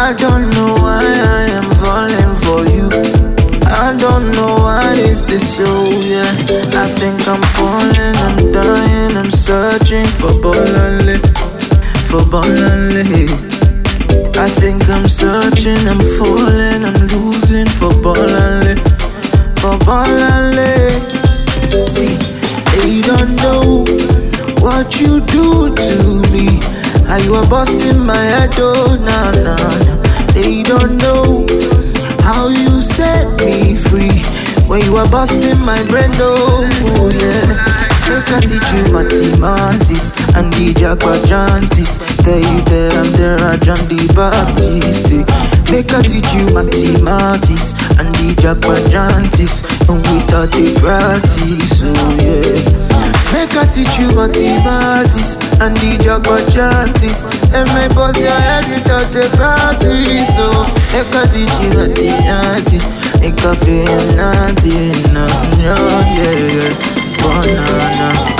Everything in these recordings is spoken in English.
I don't know why I am falling for you. I don't know what is this so, yeah. I think I'm falling, I'm dying, I'm searching for Bolale, for Bolale. I think I'm searching, I'm falling, I'm losing for Bolale, for Bolale. See, they don't know what you do to me. How you are busting my head, oh, nah, nah, nah. They don't know how you set me free. When you are busting my brain, oh, yeah. Make I teach you mathematics and the Jagwajantis. Tell you that I'm the Rajan the Baptist. Make I teach you mathematics and the Jagwajantis. And without the practice, oh yeah. Make I teach you mathematics and the Jagwajantis. And my boss your head without the practice, oh. Make I teach you mathematics. Make I feel nothing, yeah. Banana.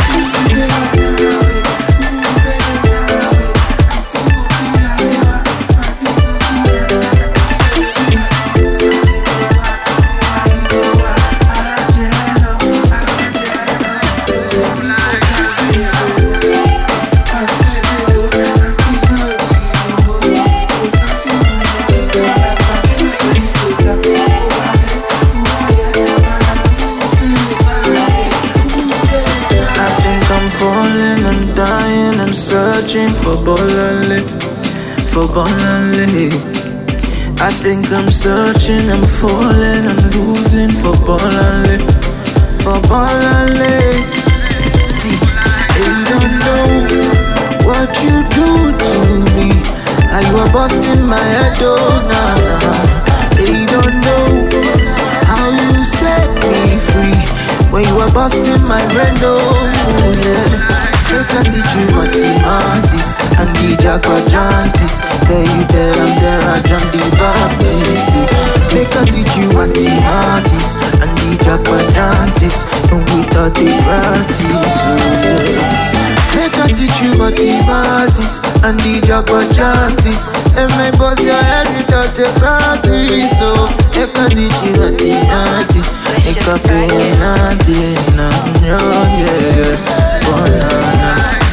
Searching for Bolale, for Bolale. I think I'm searching, I'm falling, I'm losing for Bolale, for Bolale. See, they don't know what you do to me. How you are busting my head, oh, nah, nah. They don't know how you set me free. When you are busting my brain, oh, yeah. Make I teach you mathematics and the Jagwajantis. Tell you that I'm the Rajan the Baptist. Make I teach you mathematics and the Jagwajantis. And without the practice, oh yeah. Make I teach you mathematics and the Jagwajantis. And my boss your head without the practice, oh. Make I teach you mathematics. Make I feel nothing, yeah. Banana.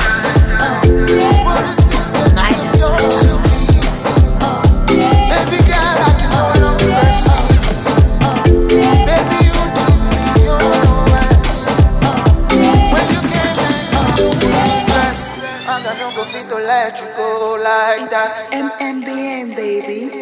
Baby girl, I can hold on overseas. Baby, you took me always. When you came and you took me dress, I got no go fit to let you go like that. MMBM, baby.